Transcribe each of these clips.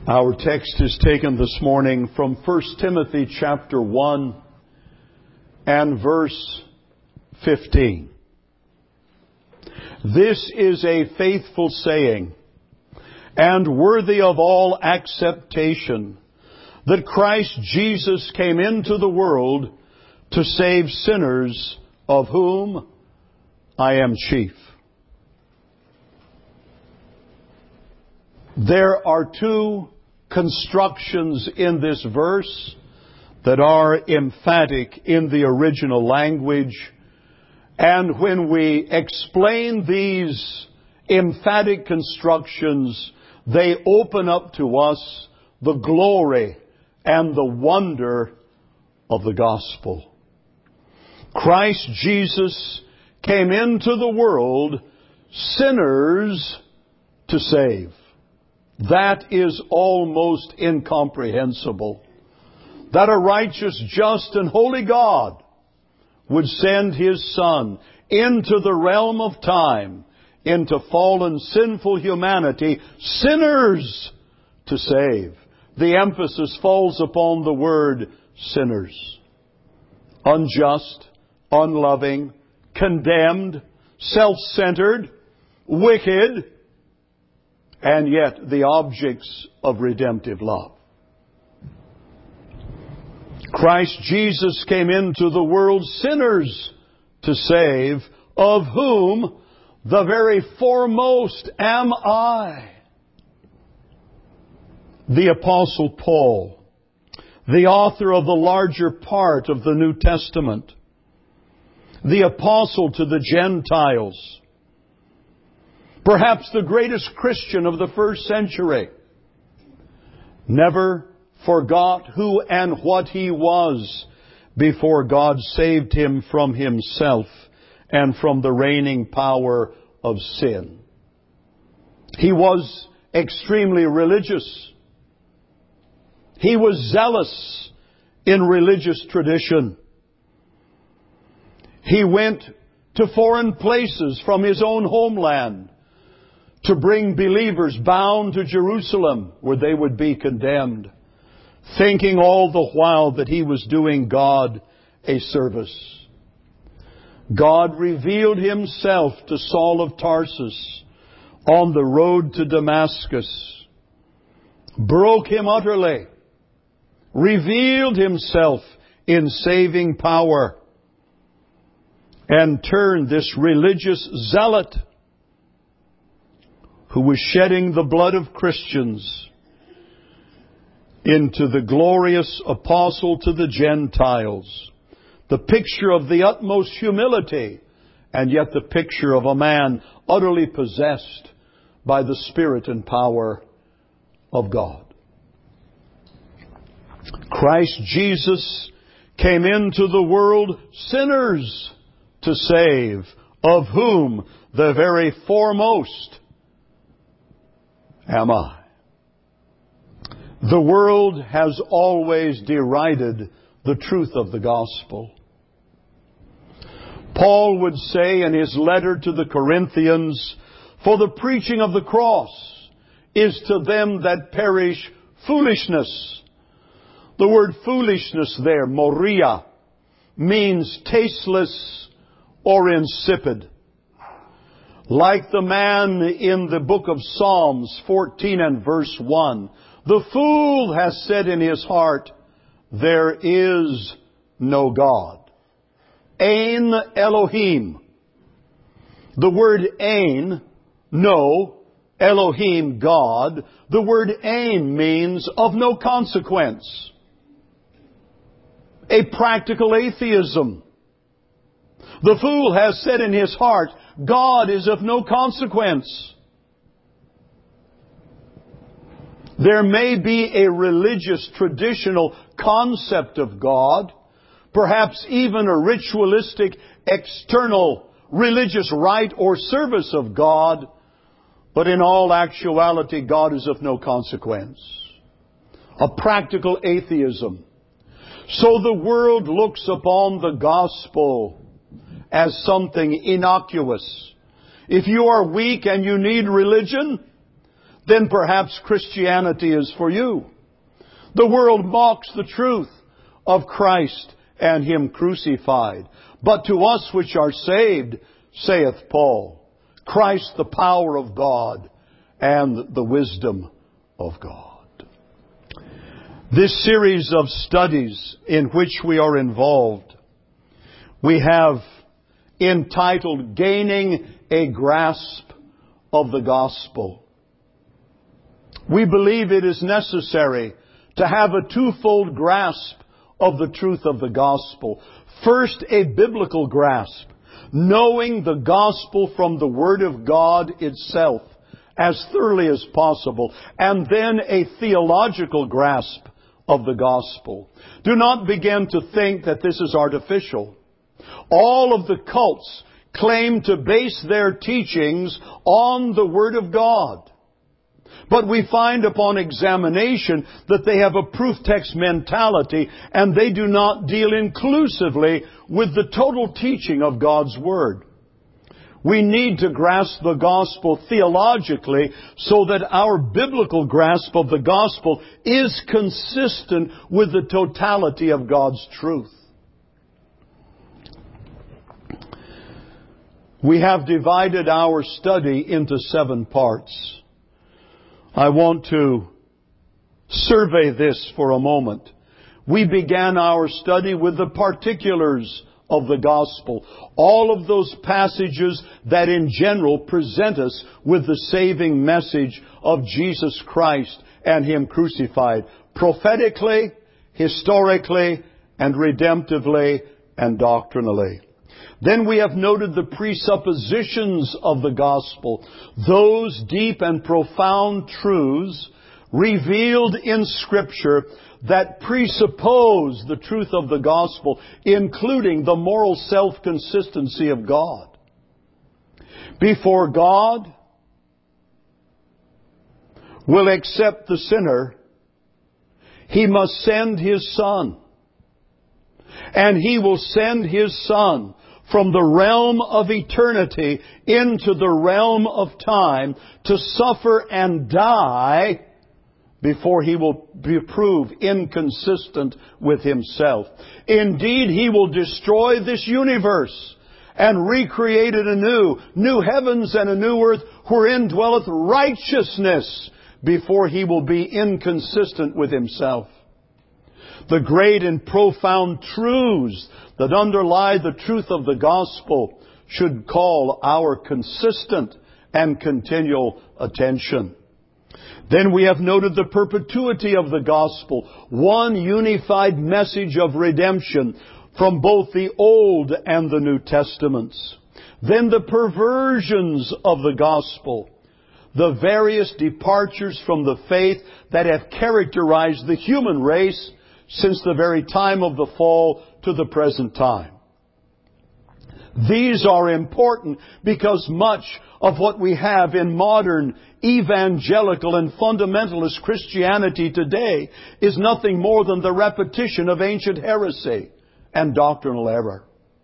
Our text is taken this morning from 1 Timothy chapter 1 and verse 15. This is a faithful saying and worthy of all acceptation, that Christ Jesus came into the world to save sinners, of whom I am chief. There are two constructions in this verse that are emphatic in the original language. And when we explain these emphatic constructions, they open up to us the glory and the wonder of the gospel. Christ Jesus came into the world sinners to save. That is almost incomprehensible. That a righteous, just, and holy God would send His Son into the realm of time, into fallen, sinful humanity, sinners to save. The emphasis falls upon the word sinners. Unjust, unloving, condemned, self-centered, wicked, and yet the objects of redemptive love. Christ Jesus came into the world sinners to save, of whom the very foremost am I. The Apostle Paul, the author of the larger part of the New Testament, the apostle to the Gentiles, perhaps the greatest Christian of the first century, never forgot who and what he was before God saved him from himself and from the reigning power of sin. He was extremely religious. He was zealous in religious tradition. He went to foreign places from his own homeland to bring believers bound to Jerusalem, where they would be condemned, thinking all the while that he was doing God a service. God revealed Himself to Saul of Tarsus on the road to Damascus, broke him utterly, revealed Himself in saving power, and turned this religious zealot who was shedding the blood of Christians into the glorious apostle to the Gentiles. The picture of the utmost humility, and yet the picture of a man utterly possessed by the Spirit and power of God. Christ Jesus came into the world sinners to save, of whom the very foremost am I. The world has always derided the truth of the gospel. Paul would say in his letter to the Corinthians, "For the preaching of the cross is to them that perish foolishness." The word foolishness there, moria, means tasteless or insipid. Like the man in the book of Psalms 14 and verse 1, the fool has said in his heart, "There is no God." Ein Elohim. The word ein, no, Elohim, God. The word ein means of no consequence. A practical atheism. The fool has said in his heart, God is of no consequence. There may be a religious, traditional concept of God, perhaps even a ritualistic, external religious rite or service of God, but in all actuality, God is of no consequence. A practical atheism. So the world looks upon the gospel as something innocuous. If you are weak and you need religion, then perhaps Christianity is for you. The world mocks the truth of Christ and Him crucified. But to us which are saved, saith Paul, Christ the power of God and the wisdom of God. This series of studies in which we are involved, we have entitled Gaining a Grasp of the Gospel. We believe it is necessary to have a twofold grasp of the truth of the gospel. First, a biblical grasp, knowing the gospel from the Word of God itself as thoroughly as possible, and then a theological grasp of the gospel. Do not begin to think that this is artificial. All of the cults claim to base their teachings on the Word of God. But we find upon examination that they have a proof text mentality, and they do not deal inclusively with the total teaching of God's Word. We need to grasp the gospel theologically so that our biblical grasp of the gospel is consistent with the totality of God's truth. We have divided our study into 7 parts. I want to survey this for a moment. We began our study with the particulars of the gospel. All of those passages that in general present us with the saving message of Jesus Christ and Him crucified. Prophetically, historically, and redemptively, and doctrinally. Then we have noted the presuppositions of the gospel, those deep and profound truths revealed in Scripture that presuppose the truth of the gospel, including the moral self-consistency of God. Before God will accept the sinner, He must send His Son. And He will send His Son from the realm of eternity into the realm of time to suffer and die before He will prove inconsistent with Himself. Indeed, He will destroy this universe and recreate it anew, new heavens and a new earth wherein dwelleth righteousness, before He will be inconsistent with Himself. The great and profound truths that underlie the truth of the gospel should call our consistent and continual attention. Then we have noted the perpetuity of the gospel, one unified message of redemption from both the Old and the New Testaments. Then the perversions of the gospel, the various departures from the faith that have characterized the human race since the very time of the fall to the present time. These are important because much of what we have in modern evangelical and fundamentalist Christianity today is nothing more than the repetition of ancient heresy and doctrinal error.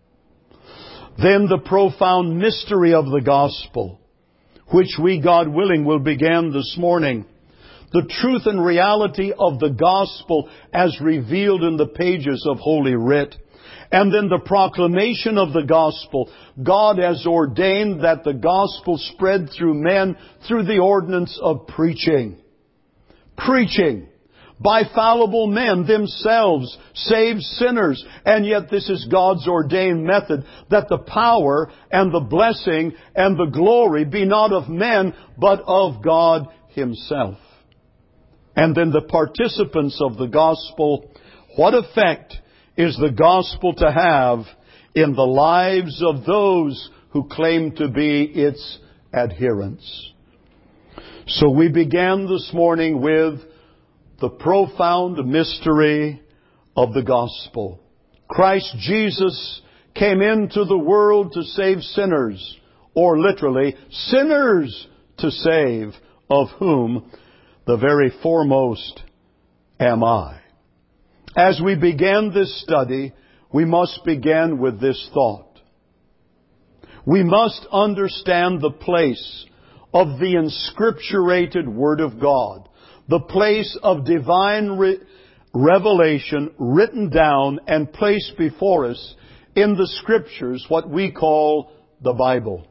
Then the profound mystery of the gospel, which we, God willing, will begin this morning. The truth and reality of the gospel as revealed in the pages of Holy Writ. And then the proclamation of the gospel. God has ordained that the gospel spread through men through the ordinance of preaching. Preaching by fallible men themselves saves sinners. And yet this is God's ordained method, that the power and the blessing and the glory be not of men, but of God Himself. And then the participants of the gospel. What effect is the gospel to have in the lives of those who claim to be its adherents? So we began this morning with the profound mystery of the gospel. Christ Jesus came into the world to save sinners, or literally, sinners to save, of whom the very foremost am I. As we begin this study, we must begin with this thought. We must understand the place of the inscripturated Word of God, the place of divine revelation written down and placed before us in the Scriptures, what we call the Bible.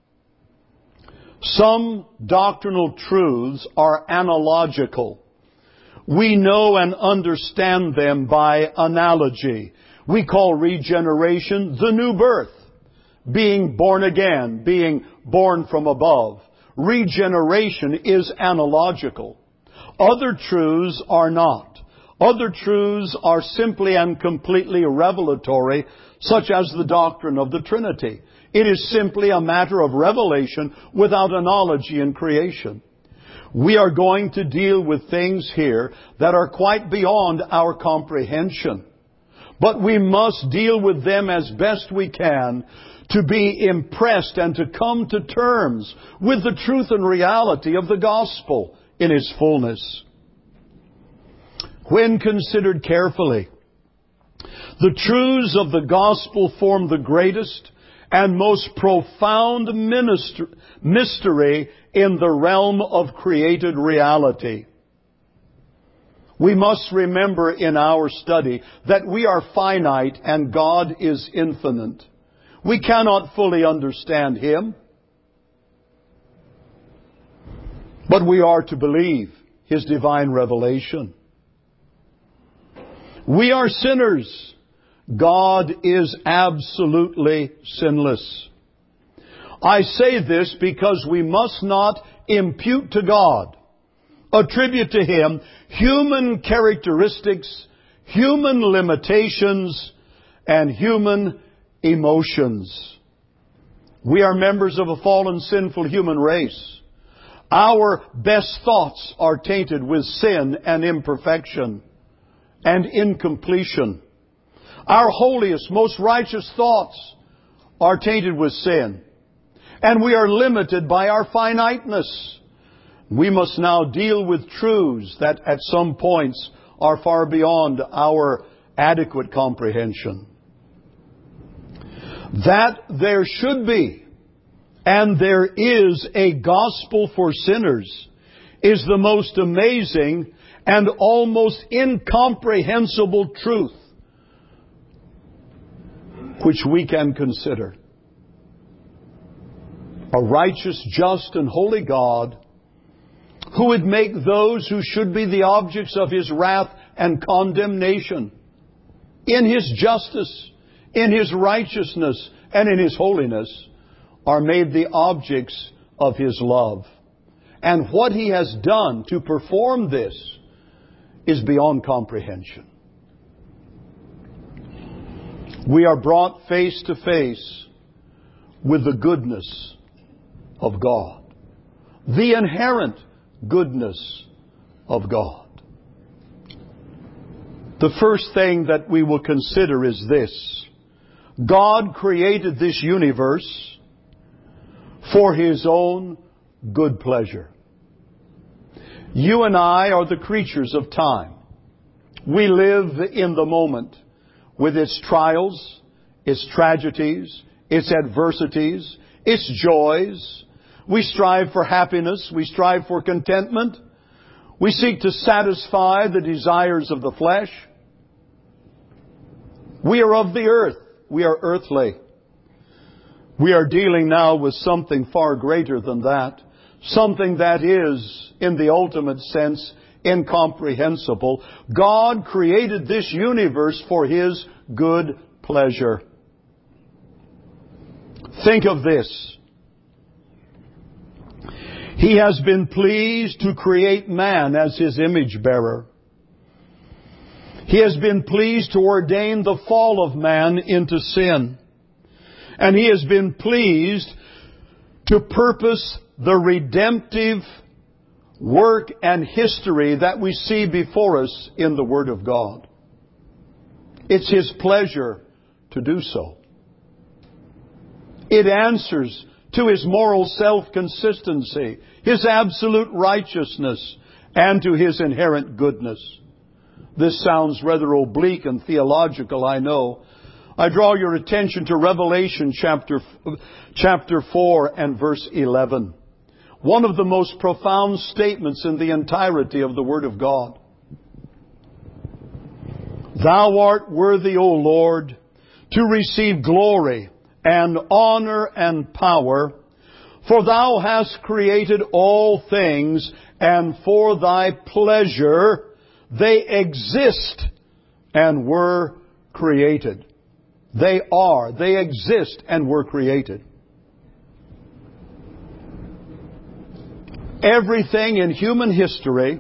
Some doctrinal truths are analogical. We know and understand them by analogy. We call regeneration the new birth, being born again, being born from above. Regeneration is analogical. Other truths are not. Other truths are simply and completely revelatory, such as the doctrine of the Trinity. It is simply a matter of revelation without analogy in creation. We are going to deal with things here that are quite beyond our comprehension. But we must deal with them as best we can to be impressed and to come to terms with the truth and reality of the gospel in its fullness. When considered carefully, the truths of the gospel form the greatest and most profound mystery in the realm of created reality. We must remember in our study that we are finite and God is infinite. We cannot fully understand Him, but we are to believe His divine revelation. We are sinners. God is absolutely sinless. I say this because we must not impute to God, attribute to Him human characteristics, human limitations, and human emotions. We are members of a fallen, sinful human race. Our best thoughts are tainted with sin and imperfection and incompletion. Our holiest, most righteous thoughts are tainted with sin. And we are limited by our finiteness. We must now deal with truths that at some points are far beyond our adequate comprehension. That there should be, and there is, a gospel for sinners is the most amazing and almost incomprehensible truth which we can consider. A righteous, just, and holy God who would make those who should be the objects of His wrath and condemnation in His justice, in His righteousness, and in His holiness are made the objects of His love. And what He has done to perform this is beyond comprehension. We are brought face to face with the goodness of God. The inherent goodness of God. The first thing that we will consider is this. God created this universe for His own good pleasure. You and I are the creatures of time. We live in the moment with its trials, its tragedies, its adversities, its joys. We strive for happiness. We strive for contentment. We seek to satisfy the desires of the flesh. We are of the earth. We are earthly. We are dealing now with something far greater than that. Something that is, in the ultimate sense, incomprehensible. God created this universe for His good pleasure. Think of this. He has been pleased to create man as His image bearer. He has been pleased to ordain the fall of man into sin. And He has been pleased to purpose the redemptive work and history that we see before us in the Word of God. It's His pleasure to do so. It answers to His moral self-consistency, His absolute righteousness, and to His inherent goodness. This sounds rather oblique and theological, I know. I draw your attention to Revelation chapter 4 and verse 11. One of the most profound statements in the entirety of the Word of God. Thou art worthy, O Lord, to receive glory and honor and power, for Thou hast created all things, and for Thy pleasure they exist and were created. They exist and were created. Everything in human history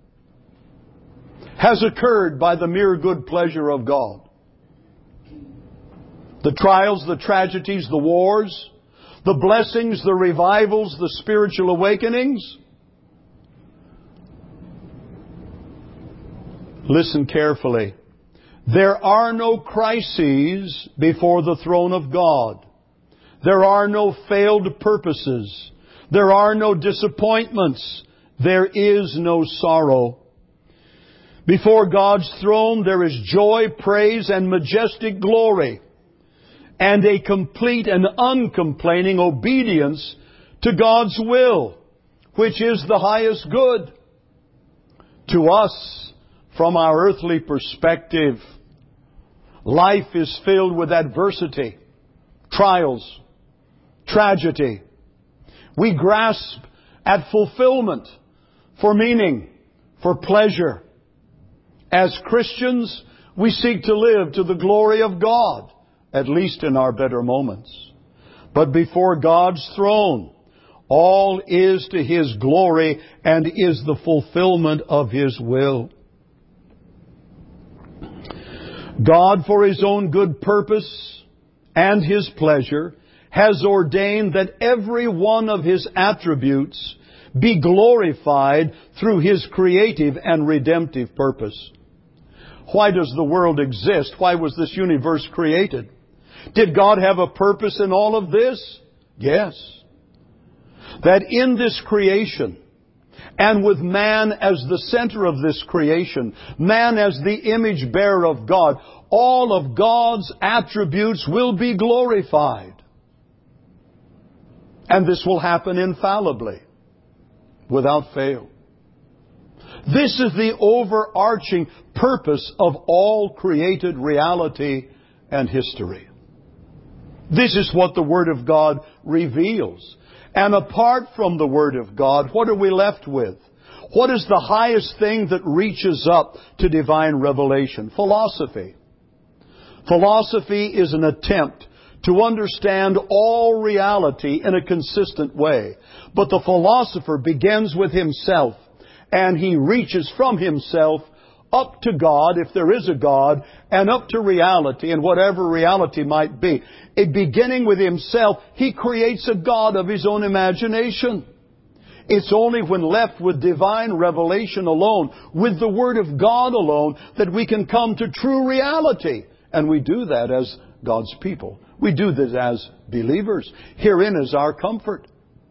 has occurred by the mere good pleasure of God. The trials, the tragedies, the wars, the blessings, the revivals, the spiritual awakenings. Listen carefully. There are no crises before the throne of God. There are no failed purposes. There are no disappointments. There is no sorrow. Before God's throne there is joy, praise, and majestic glory, and a complete and uncomplaining obedience to God's will, which is the highest good. To us, from our earthly perspective, life is filled with adversity, trials, tragedy. We grasp at fulfillment, for meaning, for pleasure. As Christians, we seek to live to the glory of God, at least in our better moments. But before God's throne, all is to His glory and is the fulfillment of His will. God, for His own good purpose and His pleasure, has ordained that every one of His attributes be glorified through His creative and redemptive purpose. Why does the world exist? Why was this universe created? Did God have a purpose in all of this? Yes. That in this creation, and with man as the center of this creation, man as the image bearer of God, all of God's attributes will be glorified. And this will happen infallibly, without fail. This is the overarching purpose of all created reality and history. This is what the Word of God reveals. And apart from the Word of God, what are we left with? What is the highest thing that reaches up to divine revelation? Philosophy. Philosophy is an attempt to understand all reality in a consistent way. But the philosopher begins with himself, and he reaches from himself up to God, if there is a God, and up to reality, and whatever reality might be. Beginning with himself, he creates a God of his own imagination. It's only when left with divine revelation alone, with the Word of God alone, that we can come to true reality. And we do that as God's people. We do this as believers. Herein is our comfort.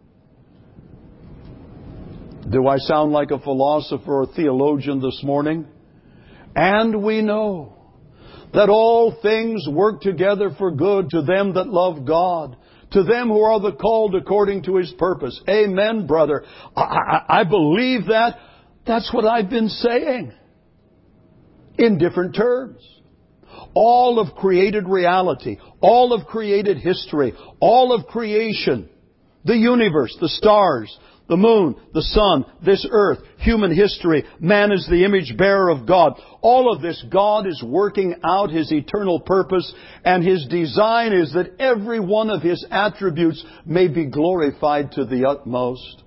Do I sound like a philosopher or theologian this morning? And we know that all things work together for good to them that love God, to them who are the called according to His purpose. Amen, brother. I believe that. That's what I've been saying in different terms. All of created reality, all of created history, all of creation, the universe, the stars, the moon, the sun, this earth, human history, man is the image bearer of God. All of this, God is working out His eternal purpose, and His design is that every one of His attributes may be glorified to the utmost.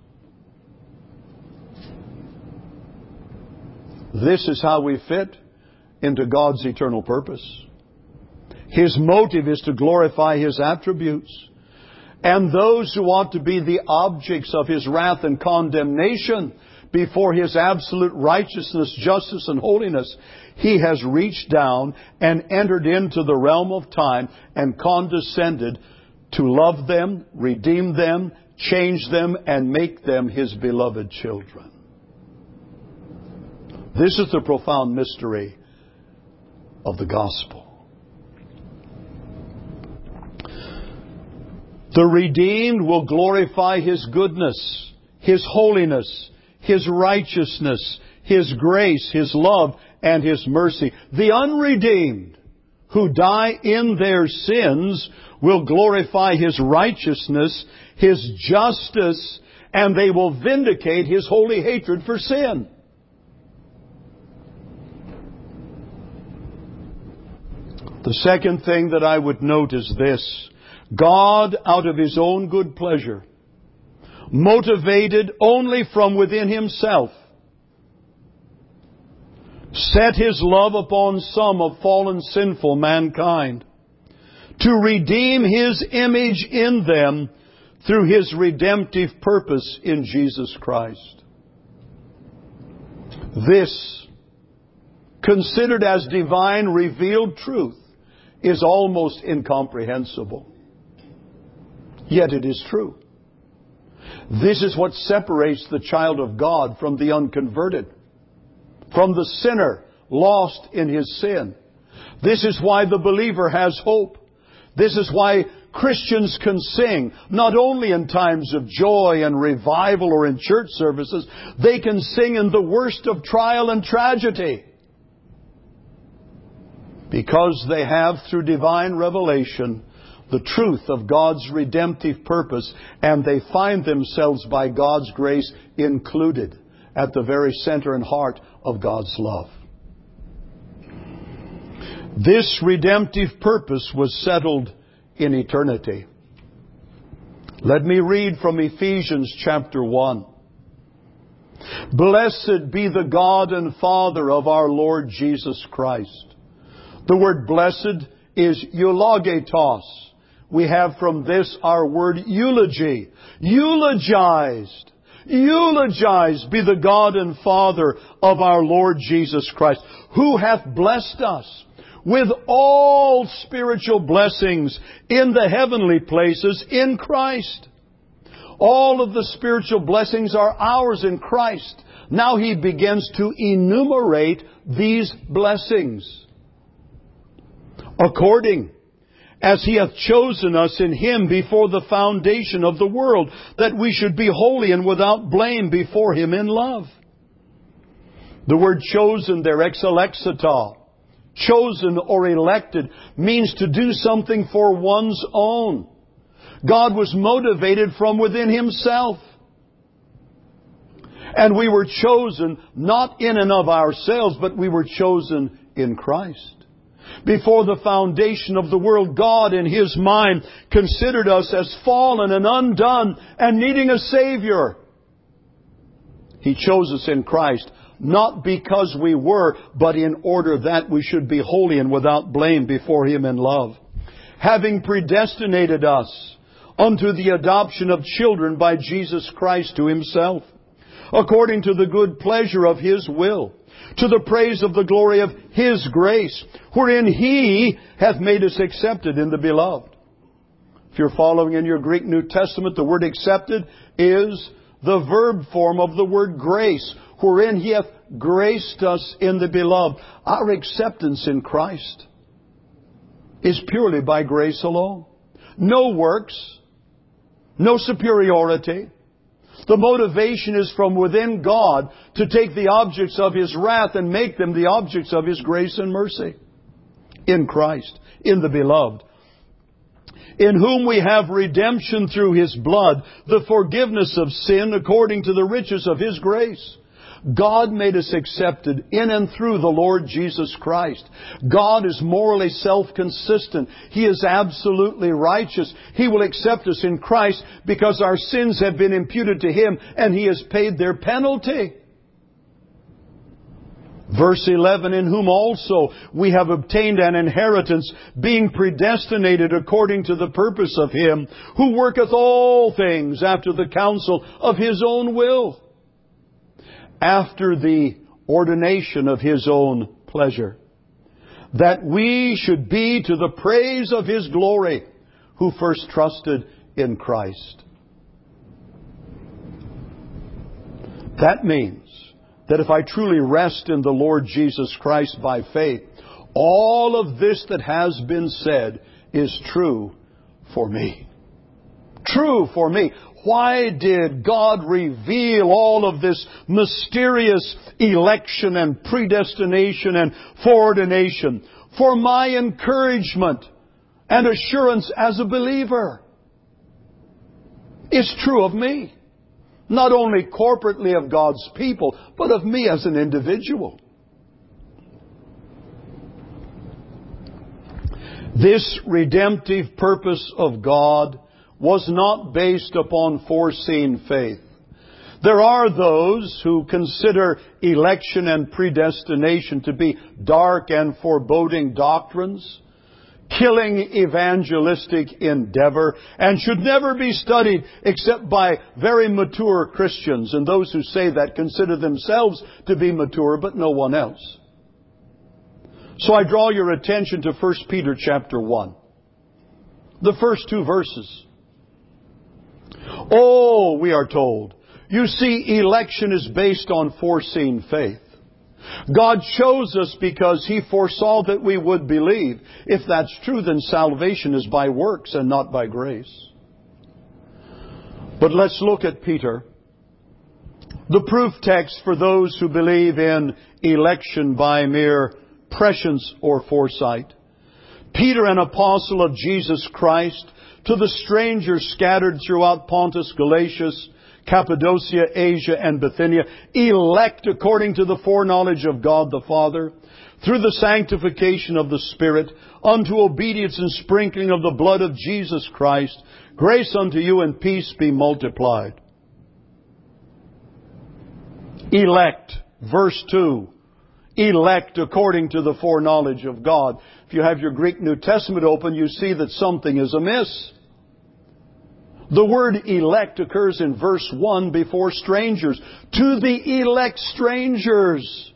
This is how we fit into God's eternal purpose. His motive is to glorify His attributes. And those who ought to be the objects of His wrath and condemnation before His absolute righteousness, justice, and holiness, He has reached down and entered into the realm of time and condescended to love them, redeem them, change them, and make them His beloved children. This is the profound mystery of the gospel. The redeemed will glorify His goodness, His holiness, His righteousness, His grace, His love, and His mercy. The unredeemed who die in their sins will glorify His righteousness, His justice, and they will vindicate His holy hatred for sin. The second thing that I would note is this: God, out of His own good pleasure, motivated only from within Himself, set His love upon some of fallen sinful mankind to redeem His image in them through His redemptive purpose in Jesus Christ. This, considered as divine revealed truth, is almost incomprehensible. Yet it is true. This is what separates the child of God from the unconverted, from the sinner lost in his sin. This is why the believer has hope. This is why Christians can sing, not only in times of joy and revival or in church services, they can sing in the worst of trial and tragedy. Because they have, through divine revelation, the truth of God's redemptive purpose, and they find themselves by God's grace included at the very center and heart of God's love. This redemptive purpose was settled in eternity. Let me read from Ephesians chapter 1. Blessed be the God and Father of our Lord Jesus Christ. The word blessed is eulogetos. We have from this our word eulogy. Eulogized. Eulogized be the God and Father of our Lord Jesus Christ, who hath blessed us with all spiritual blessings in the heavenly places in Christ. All of the spiritual blessings are ours in Christ. Now He begins to enumerate these blessings. According as He hath chosen us in Him before the foundation of the world, that we should be holy and without blame before Him in love. The word chosen there, exelexita, chosen or elected, means to do something for one's own. God was motivated from within Himself. And we were chosen not in and of ourselves, but we were chosen in Christ. Before the foundation of the world, God in His mind considered us as fallen and undone and needing a Savior. He chose us in Christ, not because we were, but in order that we should be holy and without blame before Him in love. Having predestinated us unto the adoption of children by Jesus Christ to Himself, according to the good pleasure of His will, to the praise of the glory of His grace, wherein He hath made us accepted in the Beloved. If you're following in your Greek New Testament, the word accepted is the verb form of the word grace, wherein He hath graced us in the Beloved. Our acceptance in Christ is purely by grace alone. No works, no superiority. The motivation is from within God to take the objects of His wrath and make them the objects of His grace and mercy. In Christ, in the Beloved, in whom we have redemption through His blood, the forgiveness of sin according to the riches of His grace. God made us accepted in and through the Lord Jesus Christ. God is morally self-consistent. He is absolutely righteous. He will accept us in Christ because our sins have been imputed to Him and He has paid their penalty. Verse 11, in whom also we have obtained an inheritance, being predestinated according to the purpose of Him, who worketh all things after the counsel of His own will, after the ordination of His own pleasure, that we should be to the praise of His glory, who first trusted in Christ. That means that if I truly rest in the Lord Jesus Christ by faith, all of this that has been said is true for me. True for me. why did God reveal all of this mysterious election and predestination and foreordination? For my encouragement and assurance as a believer. It's true of me. Not only corporately of God's people, but of me as an individual. This redemptive purpose of God was not based upon foreseen faith. There are those who consider election and predestination to be dark and foreboding doctrines, killing evangelistic endeavor, and should never be studied except by very mature Christians. And those who say that consider themselves to be mature, but no one else. So I draw your attention to 1 Peter chapter 1. The first 2 verses. Oh, we are told, you see, election is based on foreseen faith. God chose us because He foresaw that we would believe. If that's true, then salvation is by works and not by grace. But let's look at Peter. The proof text for those who believe in election by mere prescience or foresight. Peter, an apostle of Jesus Christ, to the strangers scattered throughout Pontus, Galatia, Cappadocia, Asia, and Bithynia, elect according to the foreknowledge of God the Father, through the sanctification of the Spirit, unto obedience and sprinkling of the blood of Jesus Christ, grace unto you and peace be multiplied. Elect, verse 2. Elect according to the foreknowledge of God. If you have your Greek New Testament open, you see that something is amiss. The word elect occurs in verse 1 before strangers. To the elect strangers.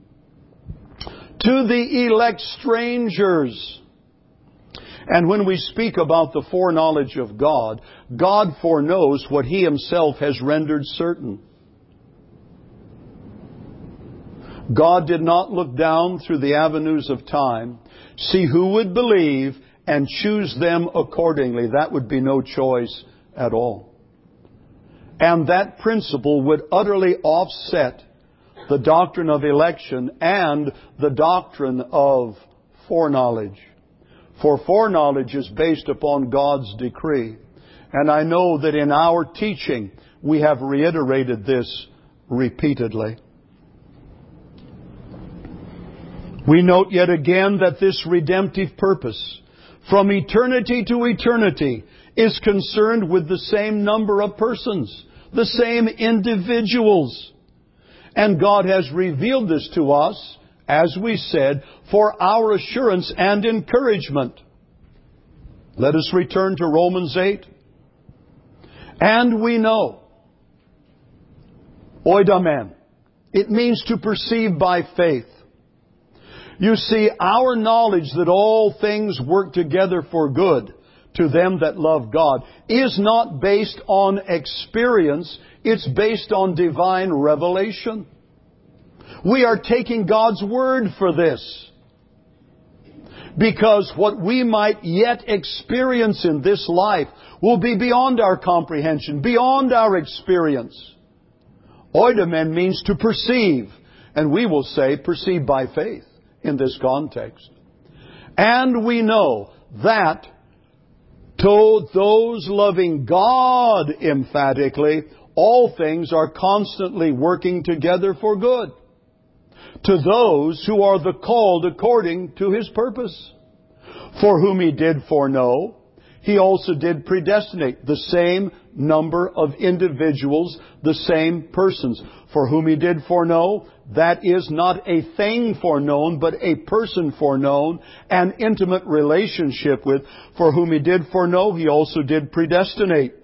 To the elect strangers. And when we speak about the foreknowledge of God, God foreknows what He Himself has rendered certain. God did not look down through the avenues of time, see who would believe, and choose them accordingly. That would be no choice at all. And that principle would utterly offset the doctrine of election and the doctrine of foreknowledge. For foreknowledge is based upon God's decree. And I know that in our teaching we have reiterated this repeatedly. We note yet again that this redemptive purpose, from eternity to eternity, is concerned with the same number of persons, the same individuals. And God has revealed this to us, as we said, for our assurance and encouragement. Let us return to Romans 8. And we know, oidamen, it means to perceive by faith. You see, our knowledge that all things work together for good to them that love God is not based on experience. It's based on divine revelation. We are taking God's word for this. Because what we might yet experience in this life will be beyond our comprehension, beyond our experience. Oidamen means to perceive. And we will say perceive by faith in this context. And we know that to those loving God emphatically, all things are constantly working together for good. To those who are the called according to His purpose. For whom He did foreknow, He also did predestinate. The same number of individuals, the same persons. For whom He did foreknow, that is not a thing foreknown, but a person foreknown, an intimate relationship with. For whom He did foreknow, He also did predestinate.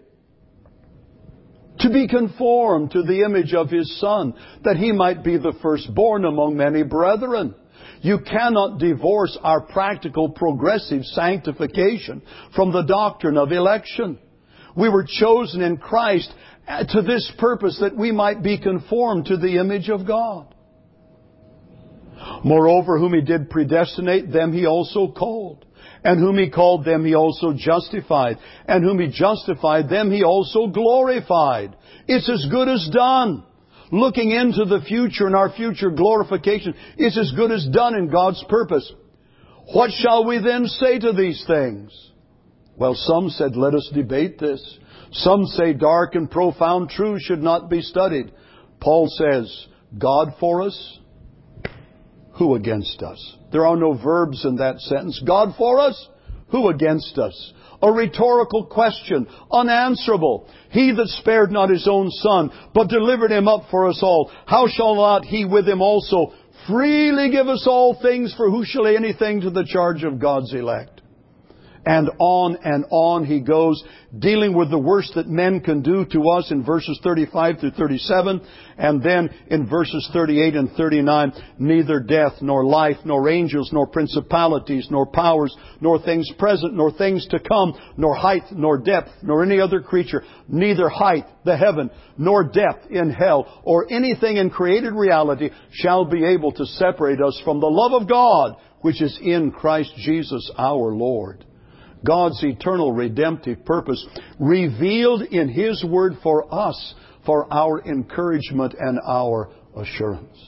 To be conformed to the image of His Son, that He might be the firstborn among many brethren. You cannot divorce our practical progressive sanctification from the doctrine of election. We were chosen in Christ to this purpose, that we might be conformed to the image of God. Moreover, whom He did predestinate, them He also called. And whom He called, them He also justified. And whom He justified, them He also glorified. It's as good as done. Looking into the future and our future glorification is as good as done in God's purpose. What shall we then say to these things? Well, some said, let us debate this. Some say dark and profound truths should not be studied. Paul says, God for us, who against us? There are no verbs in that sentence. God for us, who against us? A rhetorical question, unanswerable. He that spared not His own Son, but delivered Him up for us all, how shall not He with Him also freely give us all things? For who shall lay anything to the charge of God's elect? And on he goes, dealing with the worst that men can do to us in verses 35 through 37. And then in verses 38 and 39, neither death, nor life, nor angels, nor principalities, nor powers, nor things present, nor things to come, nor height, nor depth, nor any other creature, neither height, the heaven, nor depth in hell, or anything in created reality shall be able to separate us from the love of God, which is in Christ Jesus our Lord. God's eternal redemptive purpose revealed in His Word for us, for our encouragement and our assurance.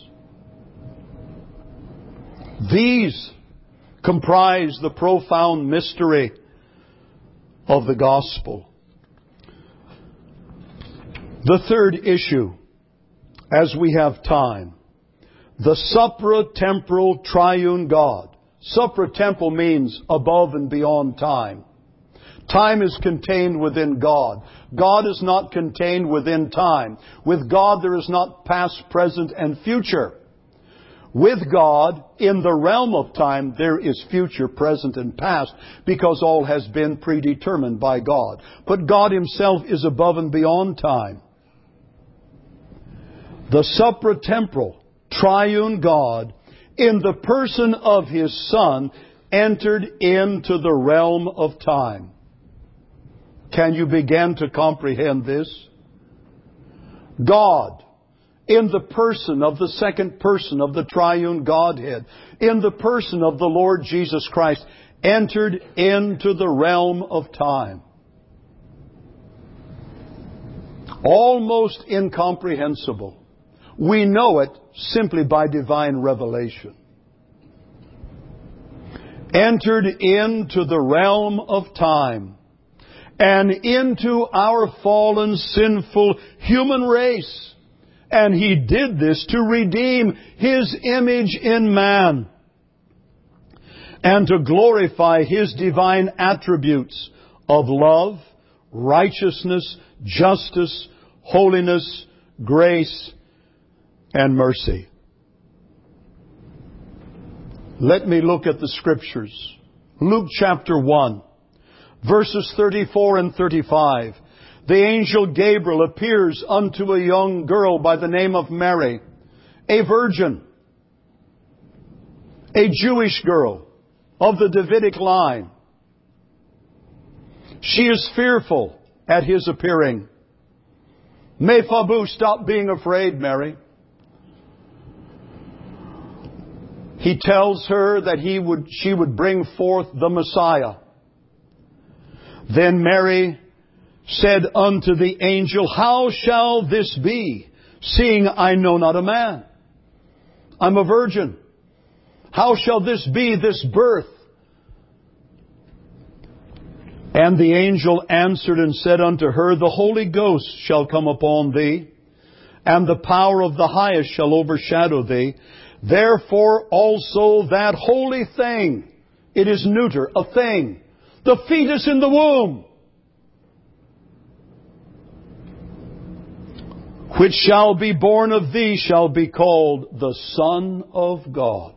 These comprise the profound mystery of the gospel. The third issue, as we have time, the supratemporal triune God. Supratemporal means above and beyond time. Time is contained within God. God is not contained within time. With God there is not past, present, and future. With God, in the realm of time, there is future, present, and past, because all has been predetermined by God. But God Himself is above and beyond time. The supratemporal triune God, in the person of His Son, entered into the realm of time. Can you begin to comprehend this? God, in the person of the second person of the triune Godhead, in the person of the Lord Jesus Christ, entered into the realm of time. Almost incomprehensible. We know it simply by divine revelation. Entered into the realm of time and into our fallen, sinful human race. And He did this to redeem His image in man and to glorify His divine attributes of love, righteousness, justice, holiness, grace, and mercy. Let me look at the Scriptures. Luke chapter 1, verses 34 and 35. The angel Gabriel appears unto a young girl by the name of Mary, a virgin, a Jewish girl of the Davidic line. She is fearful at his appearing. Mephabu, stop being afraid, Mary. He tells her that she would bring forth the Messiah. Then Mary said unto the angel, how shall this be, seeing I know not a man? I'm a virgin. How shall this be, this birth? And the angel answered and said unto her, the Holy Ghost shall come upon thee, and the power of the highest shall overshadow thee. Therefore also that holy thing, it is neuter, a thing, the fetus in the womb, which shall be born of thee shall be called the Son of God.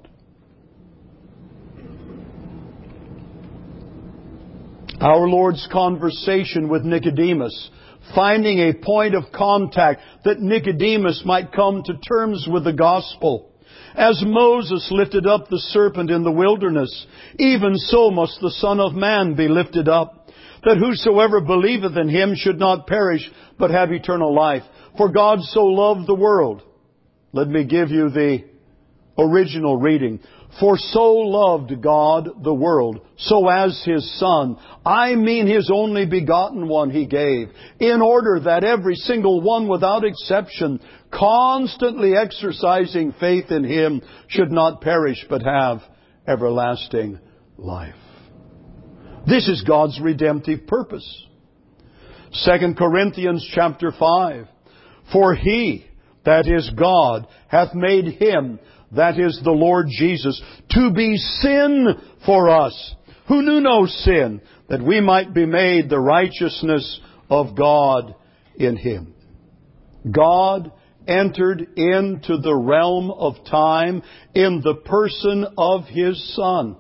Our Lord's conversation with Nicodemus, finding a point of contact that Nicodemus might come to terms with the gospel. As Moses lifted up the serpent in the wilderness, even so must the Son of Man be lifted up, that whosoever believeth in Him should not perish, but have eternal life. For God so loved the world. Let me give you the Original reading. For so loved God the world, so as His Son, I mean His only begotten one He gave, in order that every single one without exception, constantly exercising faith in Him, should not perish but have everlasting life. This is God's redemptive purpose. 2 Corinthians chapter 5. For He, that is God, hath made Him, that is the Lord Jesus, to be sin for us, who knew no sin, that we might be made the righteousness of God in Him. God entered into the realm of time in the person of His Son.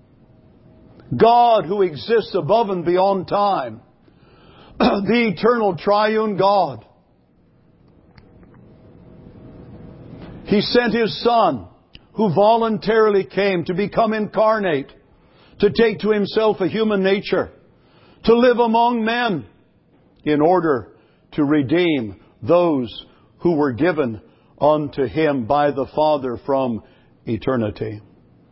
God, who exists above and beyond time, the eternal triune God. He sent His Son, who voluntarily came to become incarnate, to take to Himself a human nature, to live among men, in order to redeem those who were given unto Him by the Father from eternity.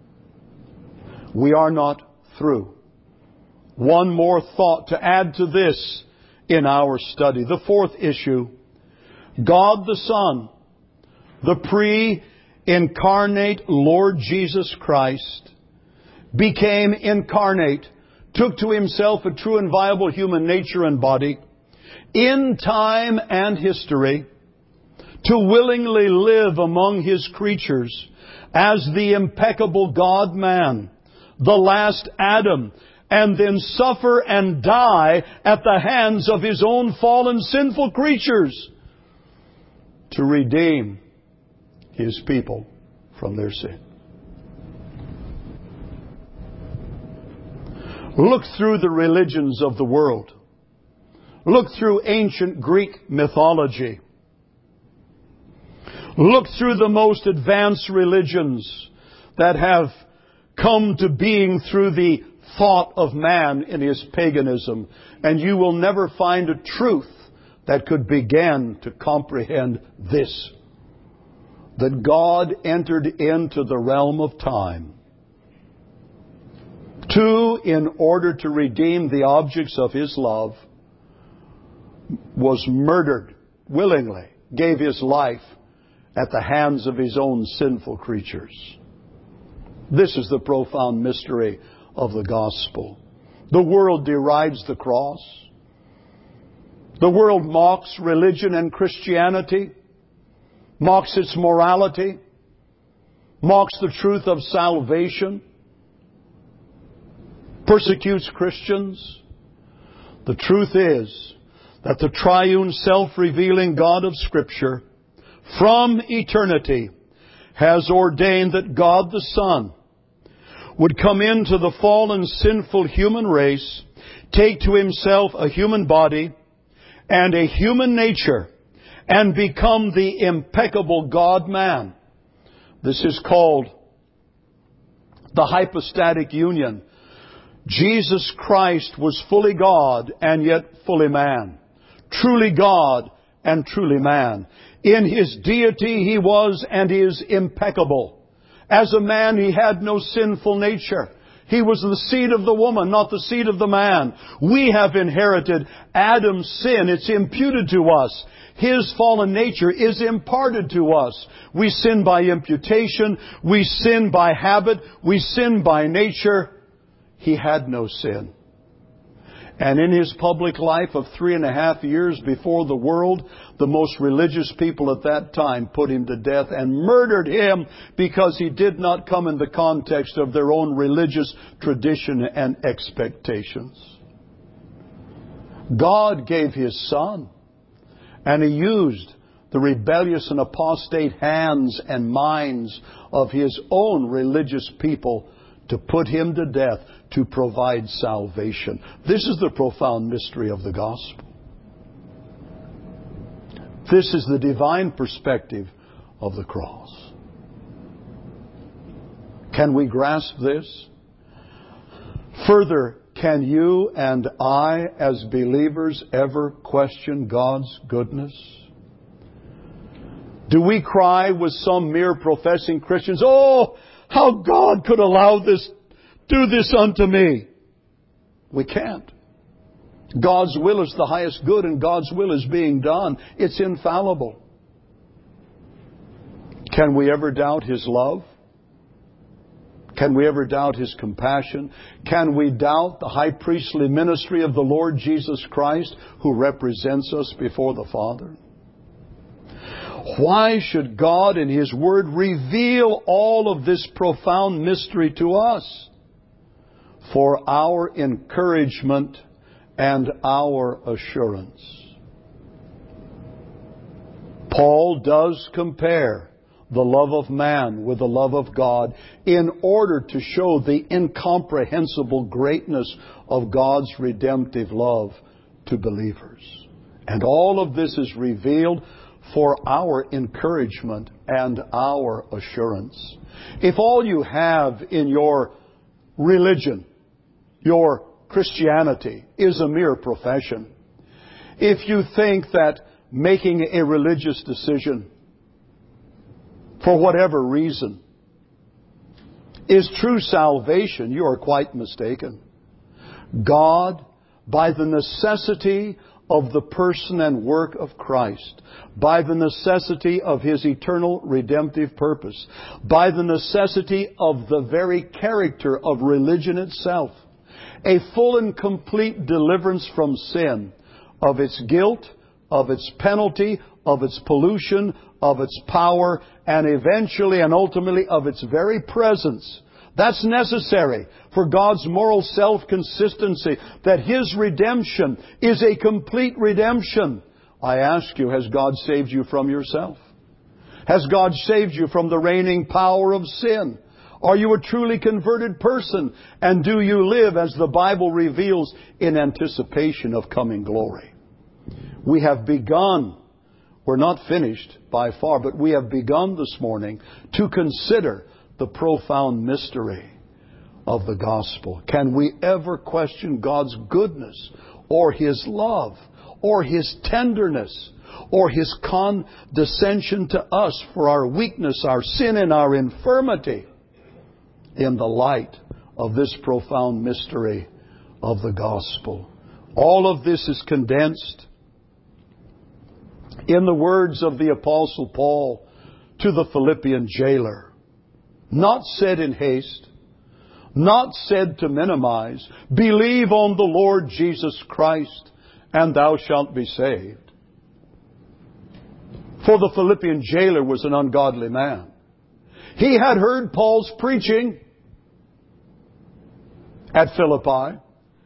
We are not through. One more thought to add to this in our study. The fourth issue. God the Son, the pre-incarnate Lord Jesus Christ, became incarnate, took to Himself a true and viable human nature and body, in time and history, to willingly live among His creatures as the impeccable God-man, the last Adam, and then suffer and die at the hands of His own fallen sinful creatures to redeem His people from their sin. Look through the religions of the world. Look through ancient Greek mythology. Look through the most advanced religions that have come to being through the thought of man in his paganism, and you will never find a truth that could begin to comprehend this: that God entered into the realm of time in order to redeem the objects of His love, was murdered willingly, gave His life at the hands of His own sinful creatures. This is the profound mystery of the gospel. The world derides the cross. The world mocks religion and Christianity, mocks its morality, mocks the truth of salvation, persecutes Christians. The truth is that the triune self-revealing God of Scripture from eternity has ordained that God the Son would come into the fallen sinful human race, take to Himself a human body and a human nature, and become the impeccable God-man. This is called the hypostatic union. Jesus Christ was fully God and yet fully man. Truly God and truly man. In His deity He was and is impeccable. As a man He had no sinful nature. He was the seed of the woman, not the seed of the man. We have inherited Adam's sin. It's imputed to us. His fallen nature is imparted to us. We sin by imputation. We sin by habit. We sin by nature. He had no sin. And in His public life of 3.5 years before the world, the most religious people at that time put Him to death and murdered Him because He did not come in the context of their own religious tradition and expectations. God gave His Son, and He used the rebellious and apostate hands and minds of His own religious people to put Him to death, to provide salvation. This is the profound mystery of the gospel. This is the divine perspective of the cross. Can we grasp this? Further, can you and I, as believers, ever question God's goodness? Do we cry with some mere professing Christians, "Oh, how God could allow this, do this unto me"? We can't. God's will is the highest good, and God's will is being done. It's infallible. Can we ever doubt His love? Can we ever doubt His compassion? Can we doubt the high priestly ministry of the Lord Jesus Christ, who represents us before the Father? Why should God in His Word reveal all of this profound mystery to us? For our encouragement and our assurance. Paul does compare the love of man with the love of God in order to show the incomprehensible greatness of God's redemptive love to believers. And all of this is revealed for our encouragement and our assurance. If all you have in your religion, your Christianity, is a mere profession, if you think that making a religious decision for whatever reason is true salvation, you are quite mistaken. God, by the necessity of the person and work of Christ, by the necessity of His eternal redemptive purpose, by the necessity of the very character of religion itself, a full and complete deliverance from sin, of its guilt, of its penalty, of its pollution, of its power, and eventually and ultimately of its very presence. That's necessary for God's moral self-consistency, that His redemption is a complete redemption. I ask you, has God saved you from yourself? Has God saved you from the reigning power of sin? Are you a truly converted person? And do you live, as the Bible reveals, in anticipation of coming glory? We have begun, we're not finished by far, but we have begun this morning to consider the profound mystery of the gospel. Can we ever question God's goodness or His love or His tenderness or His condescension to us for our weakness, our sin, and our infirmity in the light of this profound mystery of the gospel? All of this is condensed in the words of the Apostle Paul to the Philippian jailer. Not said in haste, not said to minimize. Believe on the Lord Jesus Christ, and thou shalt be saved. For the Philippian jailer was an ungodly man. He had heard Paul's preaching at Philippi.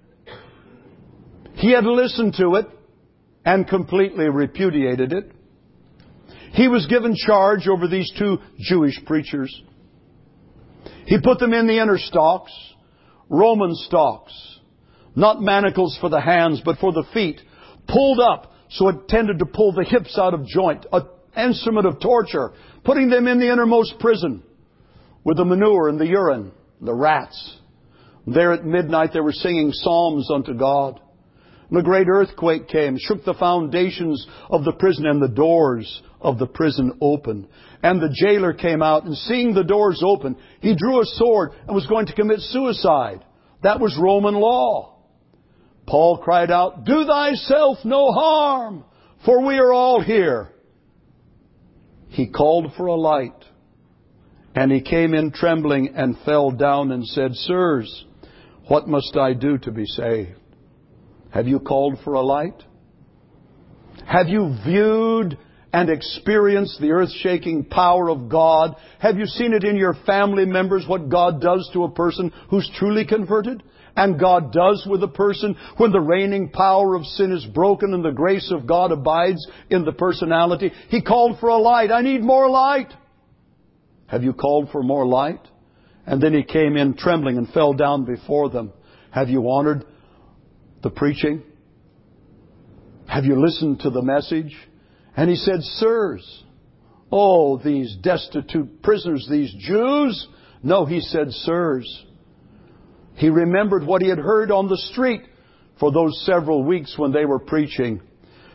He had listened to it and completely repudiated it. He was given charge over these two Jewish preachers. He put them in the inner stocks, Roman stocks, not manacles for the hands but for the feet, pulled up so it tended to pull the hips out of joint, an instrument of torture, putting them in the innermost prison with the manure and the urine, the rats. There at midnight they were singing psalms unto God. And a great earthquake came, shook the foundations of the prison, and the doors of the prison opened. And the jailer came out, and seeing the doors open, he drew a sword and was going to commit suicide. That was Roman law. Paul cried out, "Do thyself no harm, for we are all here." He called for a light, and he came in trembling and fell down and said, "Sirs, what must I do to be saved?" Have you called for a light? Have you viewed and experienced the earth-shaking power of God? Have you seen it in your family members, what God does to a person who's truly converted? And God does with a person when the reigning power of sin is broken and the grace of God abides in the personality. He called for a light. I need more light. Have you called for more light? And then he came in trembling and fell down before them. Have you honored the preaching? Have you listened to the message? And he said, "Sirs, oh, these destitute prisoners, these Jews." No, he said, "Sirs." He remembered what he had heard on the street for those several weeks when they were preaching.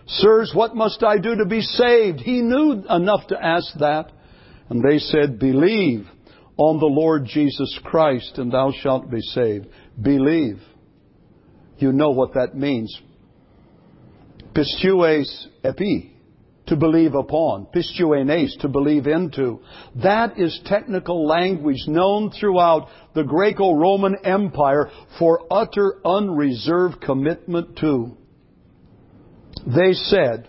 Sirs, what must I do to be saved? He knew enough to ask that. And they said, believe on the Lord Jesus Christ, and thou shalt be saved. Believe. You know what that means. Pistues epi, to believe upon. Pistuenes, to believe into. That is technical language known throughout the Greco-Roman Empire for utter, unreserved commitment to. They said,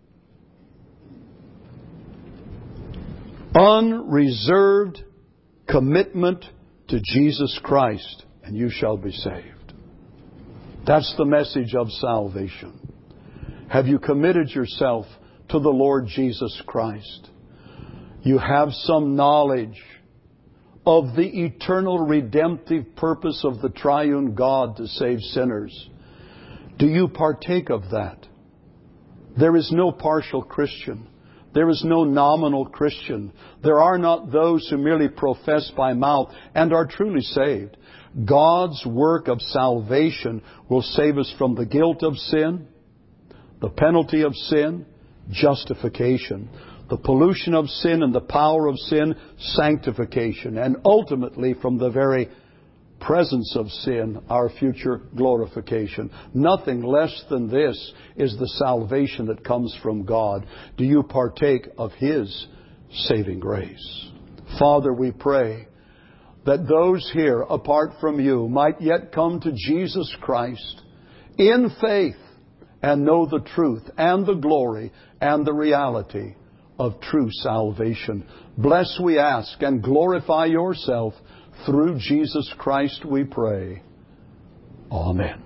unreserved commitment to Jesus Christ, and you shall be saved. That's the message of salvation. Have you committed yourself to the Lord Jesus Christ? You have some knowledge of the eternal redemptive purpose of the triune God to save sinners. Do you partake of that? There is no partial Christian. There is no nominal Christian. There are not those who merely profess by mouth and are truly saved. God's work of salvation will save us from the guilt of sin, the penalty of sin, justification, the pollution of sin and the power of sin, sanctification, and ultimately from the very presence of sin, our future glorification. Nothing less than this is the salvation that comes from God. Do you partake of His saving grace? Father, we pray that those here, apart from you, might yet come to Jesus Christ in faith and know the truth and the glory and the reality of true salvation. Bless, we ask, and glorify yourself through Jesus Christ, we pray. Amen.